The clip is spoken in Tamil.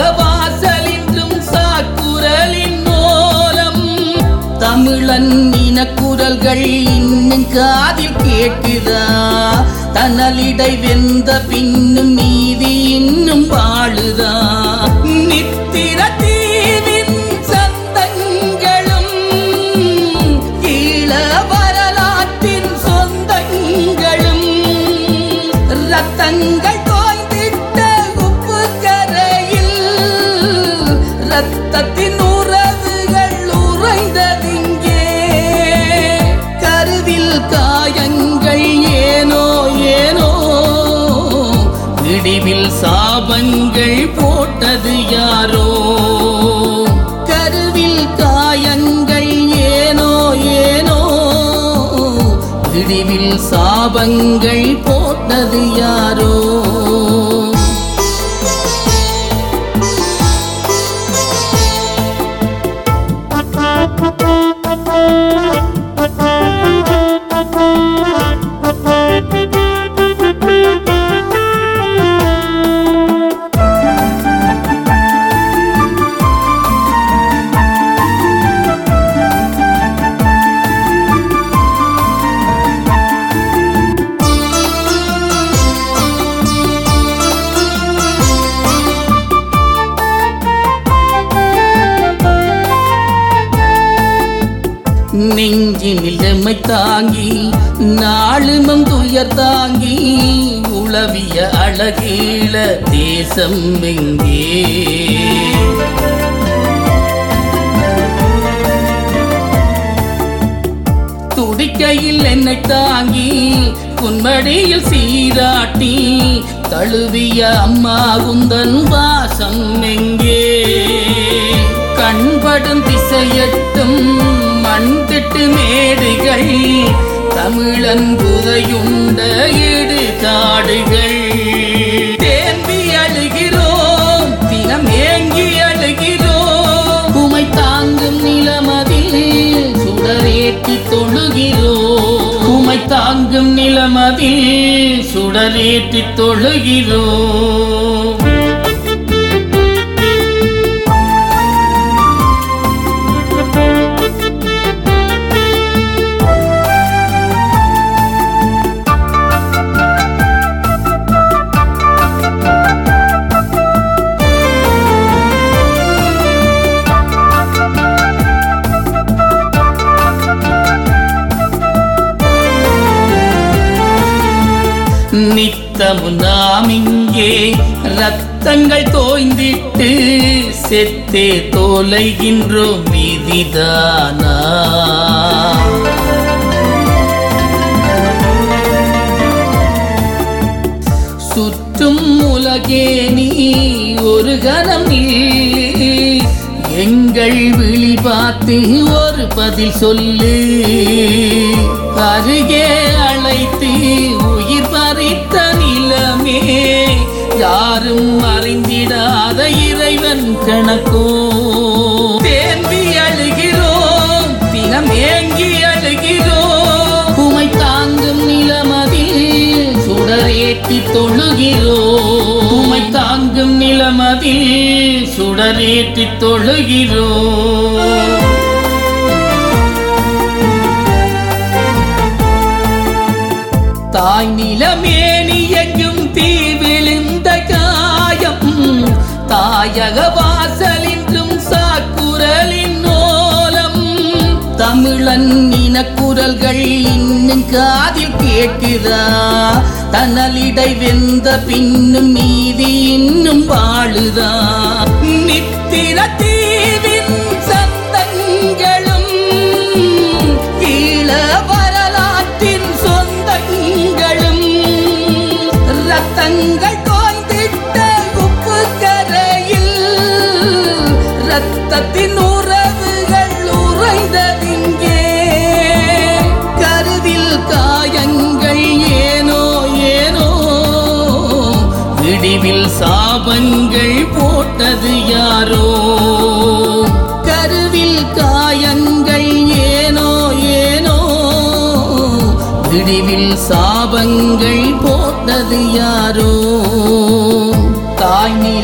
வாசலின்றும் சாக்குரலின் மூலம் தமிழன் இனக்குரல்கள் இன்னும் காதில் கேட்குதா? தனலிடை வெந்த பின்னும் நீதி இன்னும் வாழுதா? நித்திர தீவின் சந்தங்களும் ஈழ வரலாற்றின் சொந்தங்களும் ரத்தங்கள் தோய்ந்திட்ட உப்பு கரையில் ரத்தத்தின் உறவுகள் உறைந்ததிங்கே. கருவில் காயங்கள் ஏனோ ஏனோ விடிவில் சாபங்கள் போட்டது யாரோ? கருவில் காயங்கள் ஏனோ ஏனோ விடிவில் சாபங்கள் போட்டது யாரோ? நெஞ்சினில் எம்மை தாங்கி நாளுமம் துயர் தாங்கி உளவிய அழகீழ தேசம் எங்கே? துடிக்கையில் என்னை தாங்கி புன்மடியில் சீராட்டி தழுவிய அம்மா உந்தன் வாசம் எங்கே? கண்படும் திசையட்டும் மண் திட்டு மேடுகள் தமிழன் புதையுண்ட இடு காடுகள். தேம்பி அழுகிறோம் தினம் ஏங்கி அழுகிறோம் உமை தாங்கும் நிலமதில் சுடரேற்றி தொழுகிறோம். உமை தாங்கும் நிலமதில் சுடரேற்றி தொழுகிறோம். நித்தமும் நாம் இங்கே ரத்தங்கள் தோய்ந்திட்டு செத்தே தோலைகின்றோம் விதிதானா? சுற்றும் உலகே நீ ஒரு கணம் எங்கள் விழி பார்த்து ஒரு பதில் சொல்லு. அருகே அழைத்து உயிர் பறித்த நிலமே யாரும் அறிந்திடாத இறைவன் கணக்கோ? தேம்பி அழுகிறோம் தினம் ஏங்கி அழுகிறோம் உமை தாங்கும் நிலமதில் சுடரேற்றி தொழுகிறோம். உமை தாங்கும் நிலமதில் சுடரேற்றி தொழுகிறோம். தாய் நிலமேனி எங்கும் தீ விழுந்த காயம் தாயக வாசலின்றும் சாக்குரலின் ஓலம் தமிழன் இனக்குரல்கள் இன்னும் காதில் கேட்குதா? தனலிடை வெந்த பின்னும் நீதி இன்னும் வாழுதா? நித்திர தீவின் சந்தங்களும் ஈழ வரலாற்றின் சொந்தங்களும் ரத்தங்கள் தோய்ந்திட்ட உப்பு கரையில் ரத்தத்தின் உறவுகள் உறைந்ததிங்கே. கருவில் காயங்கள் ஏனோ ஏனோ விடிவில் சாபங்கள் போட்டது யாரோ? கருவில் காயங்கள் ஏனோ ஏனோ விடிவில் சாபங்கள் போட்டது யாரோ? தாய்